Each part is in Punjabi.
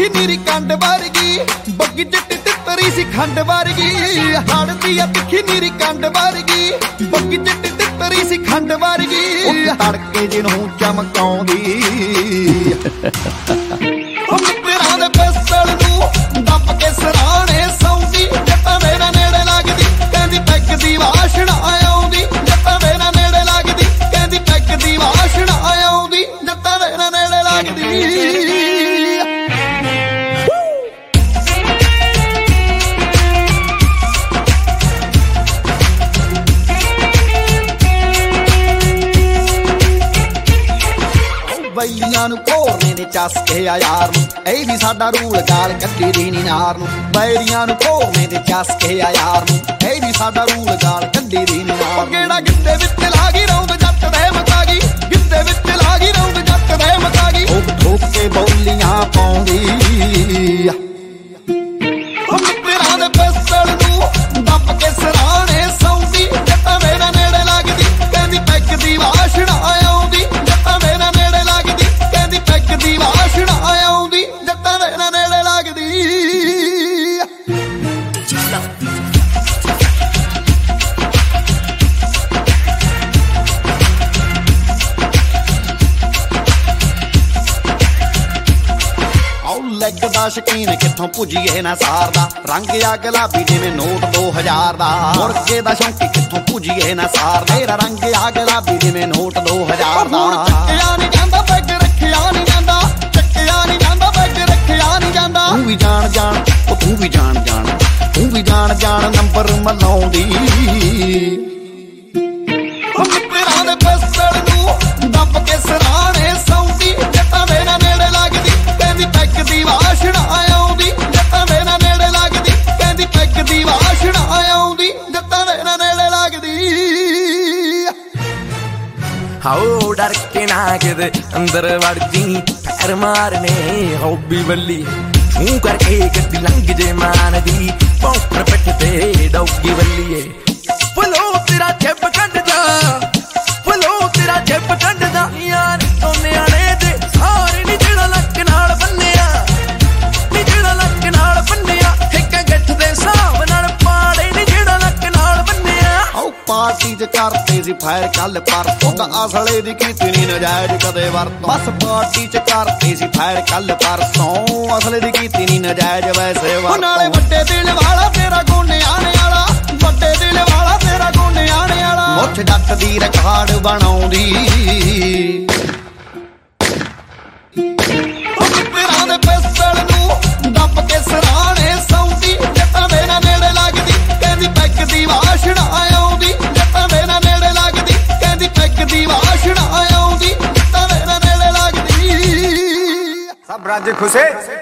ਤਿੱਖੀ ਨੀਰੀ ਕੰਡ ਵਰਗੀ ਬੱਗੀ ਚਿੱਟੀ ਤਿੱਤਰੀ ਸੀ ਖੰਡ ਵਰਗੀ ਹੜਦੀ ਆ ਤਿੱਖੀ ਨੀਰੀ ਕੰਡ ਵਰਗੀ ਬੱਗੀ ਚਿੱਟੀ ਤਿੱਤਰੀ ਸੀ ਖੰਡ ਵਰਗੀ ਤੜਕੇ ਜਿਹਨੂੰ ਚਮਕਾਉਂਦੀ ਉਹ ਮਿੱਤਰਾਂ ਦੇ ਪਿਸਤਲ ਨੂੰ ਦੱਬ ਕੇ ਸਰਾਣੇ ਸੌਂਦੀ ਜੱਟਾਂ ਮੇਰਾ ਨੇੜੇ ਲੱਗਦੀ ਕਹਿੰਦੀ ਪੈਗ ਦੀ ਵਾਸ਼ਨਾ ਆਉਂਦੀ ਜੱਟਾਂ ਮੇਰਾ ਨੇੜੇ ਲੱਗਦੀ ਕਹਿੰਦੀ ਪੈਗ ਦੀ ਵਾਸ਼ਨਾ ਆਉਂਦੀ ਜੱਟਾਂ ਮੇਰਾ ਨੇੜੇ ਲੱਗਦੀ ਬੈਲੀਆਂ ਨੂੰ ਘੋਰਨੇ ਨੇ ਚਸਕੇ ਆ ਯਾਰ ਨੂੰ ਇਹ ਵੀ ਸਾਡਾ ਰੂਲ ਗਾਲ ਕੱਢੀ ਦੀ ਨੀ ਨਾਰ ਨੂੰ ਬੈਲੀਆਂ ਨੂੰ ਘੋਰਨੇ ਦੇ ਚਸਕੇ ਆ ਯਾਰ ਨੂੰ ਇਹ ਵੀ ਸਾਡਾ ਰੂਲ ਗਾਲ ਕੱਢੀ ਦੀ ਨੀ ਨਾਰ ਕਿਹੜਾ ਗਿੱਧੇ ਵਿੱਚ ਲਾ ਗਈ ਰੌਂਦ ਜੱਟ ਦੇ ਮਕਾ ਗਈ ਗਿੱਧੇ ਵਿੱਚ ਲਾ ਗਈ ਰੌਂਦ ਜੱਟ ਦੇ ਮਕਾ ਗਈ ਉਹ ਠੋਕ ਕੇ ਬੋਲੀਆਂ ਪਾਉਂਦੀ ਉਹ ਮਿੱਤਰਾਂ ਦੇ ਪਿਸਤਲ ਨੂੰ ਦੱਬ ਕੇ ਸਰਾਣੇ ਸੌਂਦੀ ਜੱਟਾਂ ਮੇਰਾ ਨੇੜੇ ਲੱਗਦੀ ਕਹਿੰਦੀ ਪੈਗ ਦੀ ਵਾਸ਼ਨਾ ਆਉਂਦੀ ਜੱਟਾਂ ਮੇਰਾ ਨੇੜੇ ਲੱਗਦੀ ਕਹਿੰਦੀ ਪੈਗ ਦੀ ਵਾਸ਼ਨਾ ਆਉਂਦੀ ਜੱਟਾਂ ਮੇਰਾ ਨੇੜੇ ਲੱਗਦੀ ਲੈਗ ਦਾ ਸ਼ਕੀਨ ਕਿੱਥੋਂ ਪੁੱਜੀਏ ਨਾ ਸਾਰਦਾ ਰੰਗ ਆ ਗੁਲਾਬੀ ਜਿਵੇਂ ਨੋਟ 2000 ਦਾ ਮੁਰਗੇ ਦਾ ਸ਼ੌਂਕੀ ਕਿੱਥੋਂ ਪੁੱਜੀਏ ਨਾ ਸਾਰਦਾ ਮੇਰਾ ਰੰਗ ਆ ਗੁਲਾਬੀ ਜਿਵੇਂ ਨੋਟ 2000 ਦਾ ਚੱਕਿਆ ਨਹੀਂ ਜਾਂਦਾ ਪੈਗ ਰੱਖਿਆ ਨਹੀਂ ਜਾਂਦਾ ਚੱਕਿਆ ਨਹੀਂ ਜਾਂਦਾ ਪੈਗ ਰੱਖਿਆ ਨਹੀਂ ਜਾਂਦਾ ਤੂੰ ਵੀ ਜਾਣ ਜਾਣ ਉਹ ਤੂੰ ਵੀ ਜਾਣ ਜਾਣ ਤੂੰ ਵੀ ਜਾਣ ਜਾਣ ਨੰਬਰ ਮਲਾਉਂਦੀ ਉਹ ਮਿੱਤਰਾਂ ਦੇ ਪਿਸਤਲ ਨੂੰ ਦੱਬ ਕੇ ਸਰਾਣੇ ਸੌਂਦੀ ਜੱਟਾਂ ਮੇਰਾ ਨੇੜੇ ਲੱਗਦੀ ਕਹਿੰਦੀ ਪੈਗ ਦੀ ਵਾਸ਼ਨਾ ਆਉਂਦੀ ਜੱਟਾਂ ਮੇਰਾ ਨੇੜੇ ਲੱਗਦੀ ਕਹਿੰਦੀ ਪੈਗ ਦੀ ਵਾਸ਼ਨਾ ਆਉਂਦੀ ਜੱਟਾਂ ਮੇਰਾ ਨੇੜੇ ਲੱਗਦੀ ਹਾਓ ਡਰ ਕੇ ਨਾ ਕਿਤੇ ਅੰਦਰ ਵੜ ਜੀ ਪੈਰ ਮਾਰਨੇ ਹੌਬੀ ਬੱਲੀ ਤੂੰ ਕਰਕੇ ਗੱਡੀ ਲੰਘ ਜੇ ਮਾਨਦੀ ਪੌਂਕਰ ਪਿੱਠ ਤੇ ਡੌਗੀ ਬੱਲੀਏ ਫਲੋ ਤੇਰਾ ਜੱਬ ਕੱਢਦਾ ਫਲੋ ਤੇਰਾ ਜੱਬ ਕੱਢਦਾ ਯਾਰ ਸੋਨਿਆਣੇ ਦੇ ਸਾਰੇ ਨੀ ਜਿਹੜਾ ਲੱਕ ਨਾਲ ਬੰਨਿਆ ਨੀ ਜਿਹੜਾ ਲੱਕ ਨਾਲ ਬੰਨਿਆ ਇੱਕ ਗੱਠ ਦੇ ਹਿਸਾਬ ਨਾਲ ਪਾੜੇ ਨੀ ਜਿਹੜਾ ਲੱਕ ਨਾਲ ਬੰਨਿਆ ਆਓ ਪਾਰਟੀ ਚ ਕਰਦੇ ਸੀ ਫਾਇਰ ਕੱਲ ਪਰਸੋਂ ਤਾਂ ਅਸਲੇ ਦੀ ਕੀਤੀ ਨੀ ਨਜਾਇਜ਼ ਕਦੇ ਵਰਤੋਂ ਬਸ ਪਾਰਟੀ ਚ ਕਰਦੇ ਸੀ ਫਾਇਰ ਕੱਲ ਪਰਸੋਂ ਅਸਲੇ ਦੀ ਕੀਤੀ ਨੀ ਨਜਾਇਜ਼ ਵੈਸੇ ਵਰਤੋਂ ਨਾਲੇ ਵੱਡੇ ਦਿਲ ਵਾਲਾ ਤੇਰਾ ਗੋਨੇ ਆਣੇ ਵਾਲਾ ਵੱਡੇ ਦਿਲ ਵਾਲਾ ਤੇਰਾ ਗੋਨੇ ਆਣੇ ਵਾਲਾ ਮੁੱਠ ਜੱਟ ਦੀ ਰਿਕਾਰਡ ਬਣਾਉਂਦੀ ਉਹ ਮਿੱਤਰਾਂ ਦੇ ਪਿਸਤਲ ਨੂੰ ਦੱਬ ਕੇ ਸਰਾਣੇ ਸੌਂਦੀ ਜੱਟਾਂ ਮੇਰਾ ਨੇੜੇ ਲੱਗਦੀ ਕਹਿੰਦੀ ਪੈਗ ਦੀ ਵਾਸ਼ਨਾ ਆਉਂਦੀ ਜੱਟਾਂ ਮੇਰਾ ਨੇੜੇ ਲੱਗਦੀ ਕਹਿੰਦੀ ਪੈਗ ਦੀ ਵਾਸ਼ਨਾ ਆਉਂਦੀ ਜੱਟਾਂ ਮੇਰਾ ਨੇੜੇ ਲੱਗਦੀ सब राज्य खुशे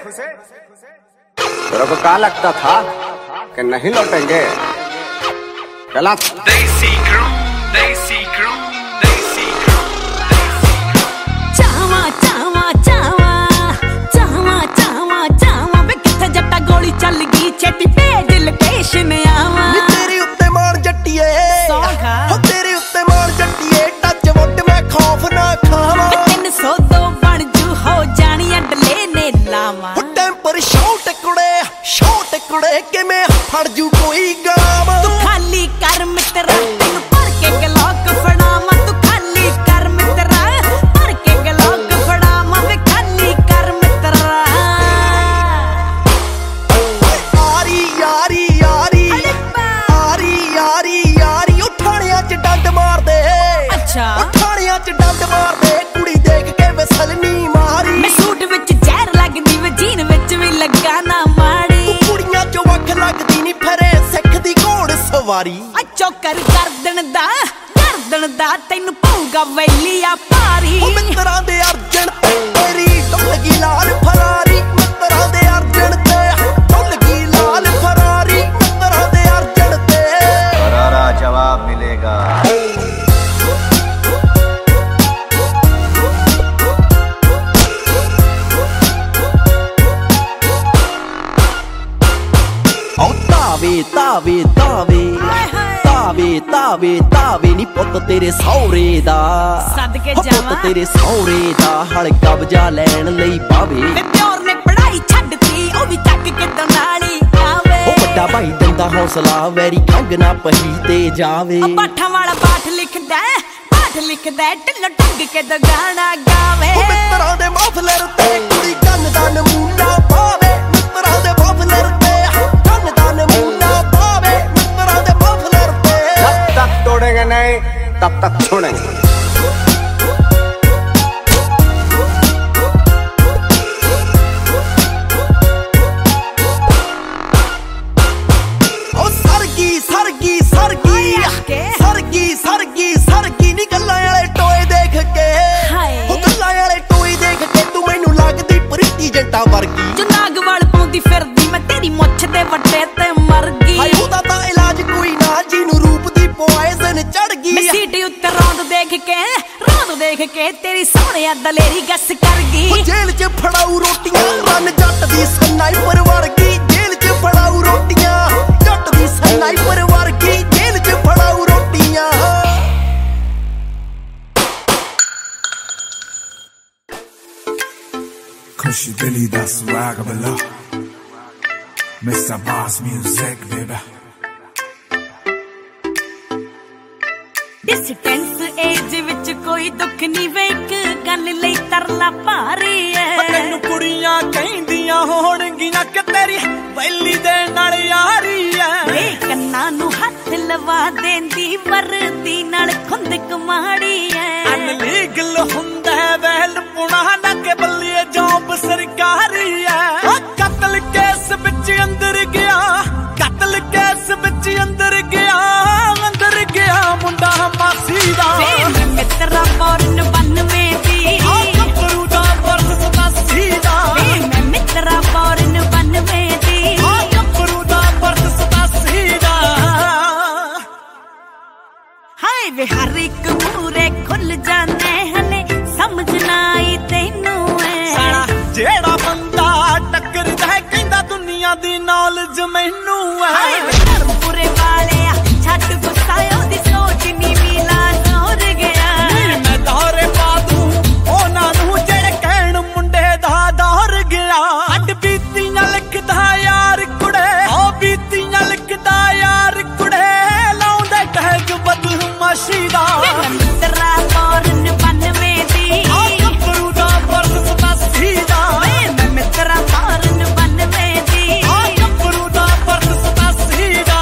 तेरे को क्या लगता था कि नहीं लौटेंगे गलत देसी crew देसी crew देसी crew चावा चावा चावा चावा चावा चावा वे किथे जट्टा गोली चल गई छेती भेज लोकेशन आवा तेरे उत्ते मार जट्टिए हो तेरे उत्ते मार जट्टिए टच वुड मैं खौफ ना खावा 302 बन जू हो जानी अडले ने लावा टेंपर शॉट कुड़े के मैं फड़ जू कोई गावा तू खाली कर मित्रा तेन भर के गलॉक फड़ावा तू खाली कर मित्रा भर के गलॉक फड़ावा वे खाली कर मित्रा आरी यारी यारी आरी यारी यारी उठाणियां च डंड मार दे अच्छा उठाणियां च डंड मार दे कुड़ी देख के वसल नी मारी मैं सूट विच जहर लगदी वे जीन विच भी लगा ना माड़ी कुड़ियां चो वख लगदी नी फरे सिख दी घोड़ सवारी चौकर गर्दन दा तैनू पऊगा वैलिया पारी मित्तरां दे अर्जन तेरी ढुलगी लाल फरारी मित्तरां दे अर्जन ते ढुलगी लाल फरारी मित्तरां दे अर्जन ते करारा जवाब मिलेगा ਤਾਵੇ ਤਾਵੇ ਤਾਵੇ ਤਾਵੇ ਤਾਵੇ ਤਾਵੇ ਨੀ ਪੁੱਤ ਤੇਰੇ ਸਹੁਰੇ ਦਾ ਸਦਕੇ ਪੁੱਤ ਜਾਵਾਂ ਤੇਰੇ ਸਹੁਰੇ ਦਾ ਹਲ ਕਬਜ਼ਾ ਲੈਣ ਲਈ ਪਾਵੇ ਵੇ ਪਿਓਰ ਨੇ ਪੜਾਈ ਛੱਡ ਉਹ ਵੀ ਚੱਕ ਕੇ ਦਨਾਲੀ ਆਵੇ ਉਹ ਵੱਡਾ ਭਾਈ ਦਿੰਦਾ ਹੌਸਲਾ ਵੈਰੀ ਖੰਗ ਨਾ ਪਹੀ ਤੇ ਜਾਵੇ ਪਾਠਾਂ ਵਾਲਾ ਪਾਠ ਲਿਖਦਾ ਢਿੱਲੋਂ ਟੰਗ ਕੇ ਦਾ ਗਾਣਾ ਗਾਵੇ ਉਹ ਮਿੱਤਰਾਂ ਦੇ ਮਫਲਰ ਤੇ ਕੁੜੀ ਕੰਨ ਦਾ ਨਮੂਨਾ ਪਾਵੇ ਮਿੱਤਰਾਂ ਦੇ ਮਫਲਰ ਤੇ ਕੰਨ ਦਾ ਨਮੂਨਾ ਪਾਵੇ ਮਿੱਤਰਾਂ ਦੇ ਮਫਲਰ ਤੇ जब तक तोड़ेंगे नहीं तब तक छोड़ेंगे ਸਰਗੀ ਨੀ ਗੱਲਾਂ ਵਾਲੇ ਟੋਏ ਦੇਖ ਕੇ ਉਹ ਗੱਲਾਂ ਵਾਲੇ ਟੋਏ ਦੇਖ ਕੇ ਤੂੰ ਮੈਨੂੰ ਲੱਗਦੀ ਪ੍ਰੀਤੀ ਜੰਟਾ ਵਰਗੀ ਜੋ ਨਾਗਵਾਲ ਪਾਉਂਦੀ ਫਿਰਦੀ ਮੈਂ ਤੇਰੀ ਮੁੱਛ ਦੇ ਵੱਟੇ ਤੇ ਮਰ ਗਈ ਹਾਏ ਉਹਦਾ ਤਾਂ ਇਲਾਜ ਕੋਈ ਨਾ ਜਿਹਨੂੰ ਰੂਪ ਦੀ ਪੋਇਜ਼ਨ ਚੜ ਗਈ ਮੈਂ ਸੀਟੀ ਉੱਤੇ ਰੌਂਦ ਦੇਖ ਕੇ ਤੇਰੀ ਸੋਹਣਿਆ ਦਲੇਰੀ ਗੱਸ ਕਰ ਗਈ ਉਹ ਜੇਲ੍ਹ 'ਚ ਫੜਾਊ ਰੋਟੀਆਂ ਰੰਨ ਜੱਟ ਦੀ ਸਨਾਈਪਰ ਵਰਗੀ ਜੇਲ੍ਹ 'ਚ ਫੜਾਊ ਰੋਟੀਆਂ ਜੱਟ ਦੀ ਸਨਾਈਪਰ ਵਰਗੀ ਜੇਲ੍ਹ 'ਚ ਫੜਾਊ ਰੋਟੀਆਂ Kush Dilly, that's swag below. Mr. Boss Music, baby. Distance age ਵਿੱਚ ਕੋਈ ਦੁੱਖ ਨਹੀਂ ਵੇ ਇੱਕ ਗੱਲ ਲਈ ਤਰਲਾ ਭਾਰੀ ਐ ਤੈਨੂੰ ਕੁੜੀਆਂ ਕਹਿੰਦੀਆਂ ਹੋਣਗੀਆਂ ਕਿ ਤੇਰੀ ਵੈਲੀ ਦੇ ਨਾਲ ਯਾਰੀ ਐ ਵੇ ਕੰਨਾਂ ਨੂੰ ਹੱਥ ਲਵਾ ਦੇਂਦੀ ਵਰਦੀ ਨਾਲ ਖੁੰਦਕ ਮਾੜੀ ਐ ਅਨਲੀਗਲ ਹੁੰਦਾ ਵੈਲ ਪੁਣਾ ਨਾ ਕੇ ਬੱਲੀਏ ਜੌਬ ਸਰਕਾਰੀ ਐ ਕਤਲ ਕੇਸ ਵਿੱਚ ਅੰਦਰ ਗਿਆ ਕਤਲ ਕੇਸ ਵਿੱਚ ਅੰਦਰ ਗਿਆ ਮੁੰਡਾ ਮਾਸੀ ਦਾ ਵੇ ਮਿੱਤਰਾ ਬੋਰਨ 92 ਦੀ ਗੱਭਰੂ ਦਾ ਵਰਸ 87 ਦਾ ਵੇ ਮੈਂ ਮਿੱਤਰਾ ਬੋਰਨ 92 ਦੀ ਗੱਭਰੂ ਦਾ ਵਰਸ 87 ਦਾ ਹਾਏ ਵੇ ਹਰ ਇੱਕ ਮੂਰੇ ਖੁੱਲ ਜਾਂਦੇ ਹਲੇ ਸਮਝ ਨਾ ਆਈ ਤੈਨੂੰ ਐ ਸਾਲਾ ਜਿਹੜਾ ਬੰਦਾ ਟੱਕਰਦਾ ਕਹਿੰਦਾ ਦੁਨੀਆ ਦੀ ਨੌਲੇਜ ਮੈਨੂੰ ਐ ਹਾਏ ਵੇ ਧਰਮਪੁਰੇ ਵਾਲਿਆ ਛੱਡ ਗੁੱਸਾ ਉਹਦੀ ਸੋਚ ਨੀ ਮਿਲਾ ਜ਼ੋਰ ਗਿਆ ਮੈਂ ਦੌਰੇ ਪਾ ਦੂੰ ਉਹਨਾਂ ਨੂੰ ਜਿਹੜੇ ਕਹਿਣ ਮੁੰਡੇ ਦਾ ਦੌਰ ਗਿਆ ਹੱਡ ਬੀਤੀਆਂ ਲਿਖਦਾ ਯਾਰ ਕੁੜੇ ਉਹ ਬੀਤੀਆਂ ਲਿਖਦਾ ਯਾਰ ਕੁੜੇ ਲਾਉਂਦਾ ਟਹਿਜ ਬਦਮਾਸ਼ੀ ਦਾ ਮਿੱਤਰਾ ਬੋਰਨ 92 ਦੀ ਗੱਭਰੂ ਦਾ ਵਰਸ 87 ਦਾ ਮੈਂ ਮਿੱਤਰਾ ਬੋਰਨ 92 ਦੀ ਗੱਭਰੂ ਦਾ ਵਰਸ 87 ਦਾ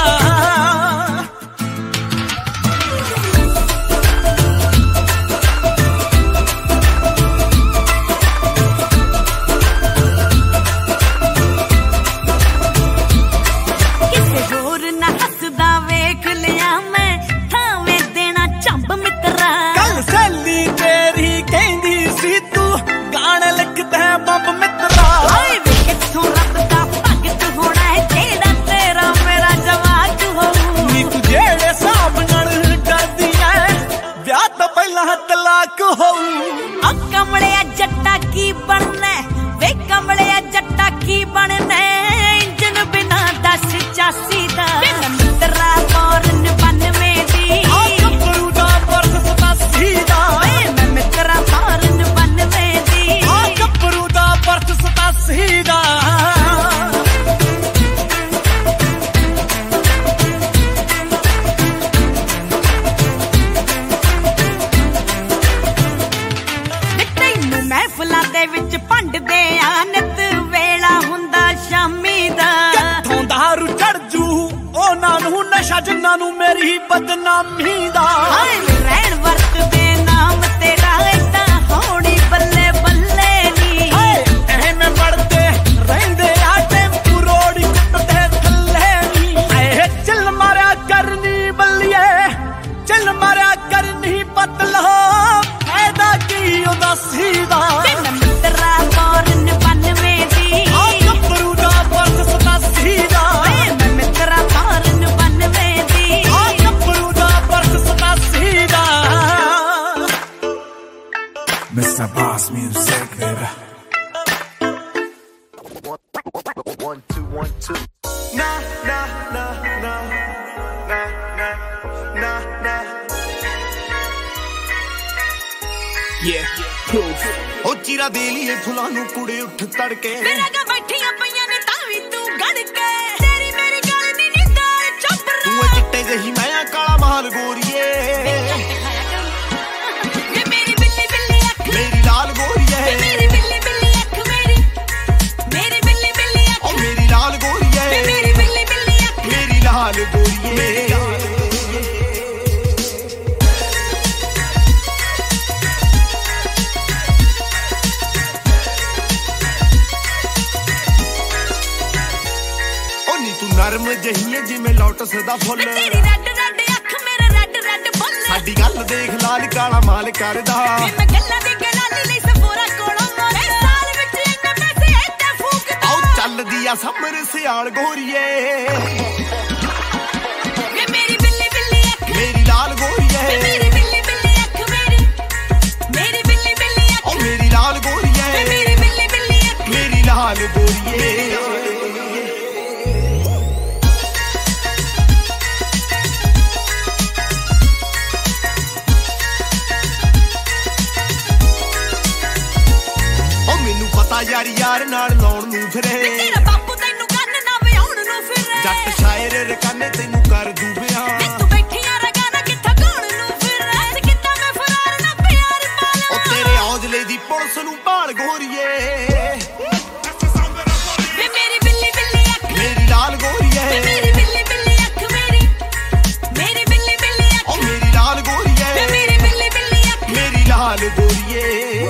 ਕਿਸੇ ਹੋਰ ਨਾ ਹੱਸਦਾ ਵੇਖ ਲਿਆ ਮੈਂ ਥਾਵੇਂ ਦੇਣਾ ਝੰਬ ਮਿੱਤਰਾ ਕੱਲ ਸੈਲੀ ਤੇਰੀ ਕਹਿੰਦੀ ਸੀ ਤੂੰ ਗਾਣੇ ਲਿਖਦਾ ਬੰਬ ਮਿੱਤਰਾ ਹਾਏ ਵੇ ਕਿੱਥੋਂ ਰੱਬ ਦਾ ਭਗਤ ਹੋਣਾ ਹੈ ਜਿਹੜਾ ਤੇਰਾ ਮੇਰਾ ਜਵਾਕ ਹੋਊ ਨੀ ਤੂੰ ਜਿਹੜੇ ਹਿਸਾਬ ਨਾਲ ਕਰਦੀ ਐ ਵਿਆਹ ਤੋਂ ਪਹਿਲਾਂ ਤਲਾਕ ਹੋਊ ਆ ਕਮਲਿਆ ਜੱਟਾ ਕੀ ਬਣਨਾ ਵੇ ਕਮਲਿਆ ਜੱਟਾ ਕੀ ਬਣਨਾ ਇੰਜਨ ਬਿਨਾ 10-84 ਦਾ ਮਿੱਤਰਾ ਬੋਰਨ 92 ਦੀ ਗੱਭਰੂ ਦਾ ਵਰਸ 87 ਦਾ ਮੈਂ ਮਿੱਤਰਾ ਬੋਰਨ 92 ਦੀ ਗੱਭਰੂ ਦਾ ਵਰਸ 87 ਦਾ ਤੈਨੂੰ ਮਹਿਫਲਾਂ ਦੇ ਵਿੱਚ ਭੰਡਦੇ ਆ ਨਿਤ ਵੇਲਾ ਹੁੰਦਾ ਸ਼ਾਮੀ ਦਾ ਕਿੱਥੋਂ ਦਾਰੂ ਚੜ ਜੂ ਉਹਨਾਂ ਨੂੰ ਨਸ਼ਾ ਜਿੰਨਾਂ ਨੂੰ ਮੇਰੀ ਬਦਨਾਮੀ ਦਾ ਹਾਏ ਰਹਿਣ ਵਰਤਦੇ ਨਾਮ ਤੇਰਾ ਏਦਾਂ ਹੋਣੀ ਬੱਲੇ ਬੱਲੇ ਨੀ ਐਵੇਂ ਵੜਦੇ ਰਹਿੰਦੇ ਆ ਟੈਂਪੂ ਰੋੜੀ ਕੁੱਟਦੇ ਥੱਲੇ ਨੀ ਐ ਚੱਲ ਮਾਰਿਆ ਕਰਨੀ ਬੱਲੀਏ ਚੱਲ ਮਾਰਿਆ ਕਰਨੀ ਪਤਲਾ ਫਾਇਦਾ ਕੀ ਉਹਦਾ ਸੀਦਾ ਮੈਂ ਮਿੱਤਰਾ ਬੋਰਨ 92 ਦੀ ਗੱਭਰੂ ਦਾ ਵਰਸ 87 ਦਾ ਮੈਂ ਮਿੱਤਰਾ ਬੋਰਨ 92 ਦੀ ਗੱਭਰੂ ਦਾ ਵਰਸ 87 ਦਾ Mr. Boss Music, baby. 1 2 1 2 na na na na na na na na Yeah, proof. ਉਹ ਚੀਰਾ ਦੇ ਲਈਏ ਫੁੱਲਾਂ ਨੂੰ ਕੁੜੇ ਉੱਠ ਤੜਕੇ ਮੇਰਾ ਗਾ ਬੈਠੀਆਂ ਪਈਆਂ ਨੇ ਤਾਂ ਜਹੀ ਮੈਂ ਕਾਲਾ ਮਾਲ ਗੋਰੀਏ ਮੇਰੀ ਬਿੱਲੀ ਬਿੱਲੀ ਅੱਖ ਮੇਰੀ ਲਾਲ ਗੋਰੀਏ ਮੇਰੀ ਬਿੱਲੀ ਬਿੱਲੀ ਅੱਖ ਮੇਰੀ ਬਿੱਲੀ ਬਿੱਲੀ ਅੱਖ ਓ ਮੇਰੀ ਲਾਲ ਗੋਰੀਏ ਮੇਰੀ ਬਿੱਲੀ ਬਿੱਲੀ ਅੱਖ ਮੇਰੀ ਲਾਲ ਗੋਰੀਏ ਨਰਮ ਜਹੀਏ ਜਿਵੇਂ ਲੋਟਸ ਦਾ ਫੁੱਲ ਤੇਰੀ ਰੈੱਡ ਰੈੱਡ ਅੱਖ ਮੇਰੇ ਰੈੱਡ ਰੈੱਡ ਫੁੱਲ ਸਾਡੀ ਗੱਲ ਦੇਖ ਲਾਲ ਕਾਲਾ ਮਾਲ ਕਰਦਾ ਮੈਂ ਗੱਲਾਂ ਦੀ ਗਲਾਲੀ ਲਈ ਸਫੋਰਾ ਕੋਲੋਂ ਮੋਰੇ ਸਾਲ ਵਿੱਚ ਇੰਨੇ ਪੈਸੇ ਇੱਥੇ ਫੂਕਦਾ ਆਉ ਚੱਲਦੀ ਆ ਸਮਰ ਸਿਆਲ ਗੋਰੀਏ ਵੇ ਮੇਰੀ ਬਿੱਲੀ ਬਿੱਲੀ ਅੱਖ ਮੇਰੀ ਲਾਲ ਗੋਰੀਏ ਮੇਰੀ ਬਿੱਲੀ ਬਿੱਲੀ ਅੱਖ ਮੇਰੀ ਬਿੱਲੀ ਬਿੱਲੀ ਅੱਖ ਓ ਮੇਰੀ ਲਾਲ ਗੋਰੀਏ ਮੇਰੀ ਬਿੱਲੀ ਬਿੱਲੀ ਅੱਖ ਮੇਰੀ ਲਾਲ ਗੋਰੀਏ ਯਾਰ ਯਾਰ ਨਾਲ ਲਾਉਣ ਨੂੰ ਫਿਰੇ ਤੇਰਾ ਬਾਪੂ ਤੈਨੂੰ ਕੰਨ ਨਾ ਵਿਆਉਣ ਨੂੰ ਫਿਰੇ ਜੱਟ ਸ਼ਾਇਰ ਰਕਾਨੇ ਤੈਨੂੰ ਕਰ ਦੂ ਬਿਆਨ ਤੂੰ ਬੈਠੀਆਂ ਰਗਾਨਾ ਕਿੱਥਾ ਗਾਉਣ ਨੂੰ ਫਿਰੇ ਕਿੱਦਾਂ ਮੈਂ ਫਰਾਰ ਨਾ ਪਿਆਰ ਪਾਲਾਂ ਉਹ ਤੇਰੇ ਔਜਲੇ ਦੀ ਪੁਲਿਸ ਨੂੰ ਭਾਲ ਗੋਰੀਏ ਵੇ ਮੇਰੀ ਬਿੱਲੀ ਬਿੱਲੀ ਅੱਖ ਮੇਰੀ ਲਾਲ ਗੋਰੀਏ ਮੇਰੀ ਬਿੱਲੀ ਬਿੱਲੀ ਅੱਖ ਮੇਰੀ ਬਿੱਲੀ ਬਿੱਲੀ ਅੱਖ ਓ ਮੇਰੀ ਲਾਲ ਗੋਰੀਏ ਮੇਰੀ ਬਿੱਲੀ ਬਿੱਲੀ ਅੱਖ ਮੇਰੀ ਲਾਲ ਗੋਰੀਏ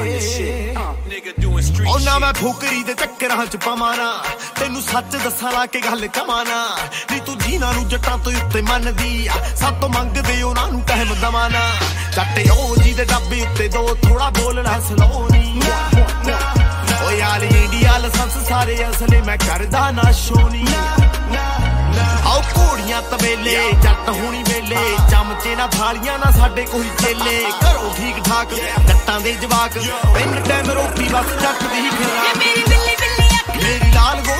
ਉਹ ਨਾ ਮੈਂ ਫੁਕਰੀ ਦੇ ਚੱਕਰਾਂ ਚ ਪਵਾਣਾ ਤੈਨੂੰ ਸੱਚ ਦੱਸਾਂ ਲਾ ਕੇ ਗੱਲ ਕਮਾਣਾ ਨੀ ਤੂੰ ਜੀਨਾਂ ਨੂੰ ਜੱਟਾਂ ਤੋਂ ਉੱਤੇ ਮੰਨਦੀ ਆ ਸਾਤੋਂ ਮੰਗਦੇ ਉਹਨਾਂ ਨੂੰ ਟਾਈਮ ਦਵਾਣਾ ਜੱਟ ਉਹ ਜੀ ਦੇ ਡੱਬੇ ਉੱਤੇ ਦੋ ਥੋੜਾ ਬੋਲਣਾ ਸਲੋਨੀ ਓ ਯਾਰ ਇੰਡੀਆ ਲਾਇਸੈਂਸ ਸਾਰੇ ਅਸਲੇ ਮੈਂ ਕਰਦਾ ਨਾ ਸ਼ੋਨੀ ਆਓ ਘੋੜੀਆਂ ਤਵੇਲੇ ਜੱਟ ਹੋਣੀ ਵੇਲੇ ਚਮਚੇ ਨਾ ਥਾਲੀਆਂ ਨਾ ਸਾਡੇ ਕੋਈ ਚੇਲੇ ਘਰੋਂ ਠੀਕ ਠਾਕ ਜੱਟਾਂ ਦੇ ਜਵਾਕ ਤਿੰਨ ਟਾਈਮ ਰੋਟੀ ਬਸ ਜੱਟ ਦੀ ਖਰਾਕ ਮੇਰੀ ਬਿੱਲੀ ਬਿੱਲੀ ਅੱਖ ਮੇਰੀ ਲਾਲ